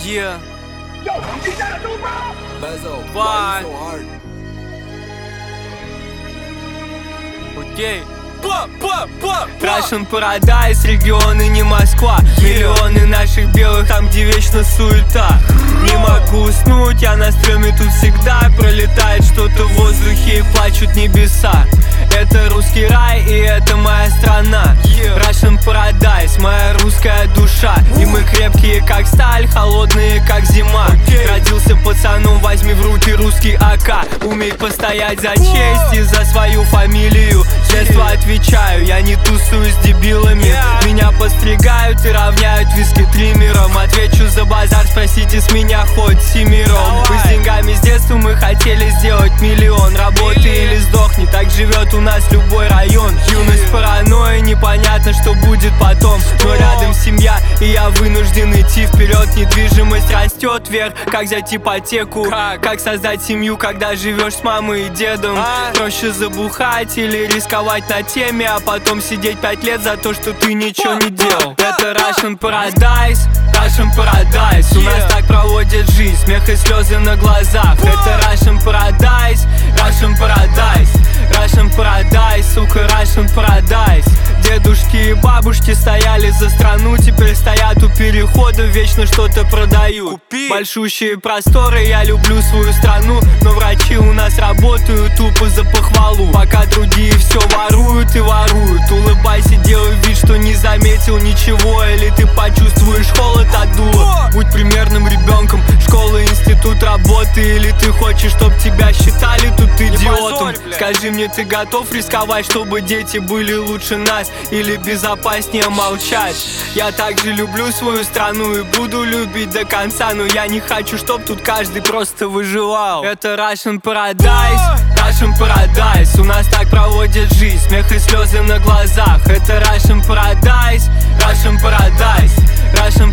Yeah. Yo, you see that new bro? Bezo, Why? why you so hard? Окей. Russian Paradise, регионы не Москва. Миллионы наших белых, там где вечно суета. Не могу уснуть, я на стреме тут всегда. Пролетает что-то в воздухе и плачут небеса. Это русский рай и это моя страна. Russian Paradise, моя русская душа. И мы крепкие как сталь, холодные как зима. Родился пацаном, возьми в руки русский АК. Умей постоять за честь и за свою фамилию. С детства отвечаю, я не тусую с дебилами. Меня постригают и равняют виски триммером. Отвечу за базар, спросите с меня хоть семером. Мы с деньгами с детства, мы хотели сделать миллион. Работай или сдохни, так живет у нас любой район. Юность паранойя, непонятно, что будет потом. Но рядом семья, и я вынужден идти вперед. Недвижимость растет вверх, как взять ипотеку. Как создать семью, когда живешь с мамой и дедом. Проще забухать или рисковать на теме, а потом сидеть 5 лет за то, что ты ничего не делал. Это Russian Paradise, Russian Paradise. У нас так проводят жизнь, смех и слезы на глазах. Это Russian Paradise, Russian Paradise, Russian Paradise, сука, Russian Paradise. Дедушки и бабушки стояли за страну, теперь стоят у перехода, вечно что-то продают. Большущие просторы, я люблю свою страну, но врачи у нас работают тупо за похвалу. Пока другие все воруют и воруют. Улыбайся, делай вид, что не заметил ничего, или ты почувствуешь холод от дула. Будь примерным ребенком, школа, институт, работы, или ты хочешь, чтоб тебя считали тут идиотом. Скажи мне, ты готов рисковать, чтобы дети были лучше нас, или безопаснее молчать? Я также люблю свою страну и буду любить до конца, но я не хочу, чтоб тут каждый просто выживал. Это Russian Paradise, Russian Paradise. У нас так проводят жизнь, смех и слезы на глазах. Это Russian Paradise, Russian Paradise, Russian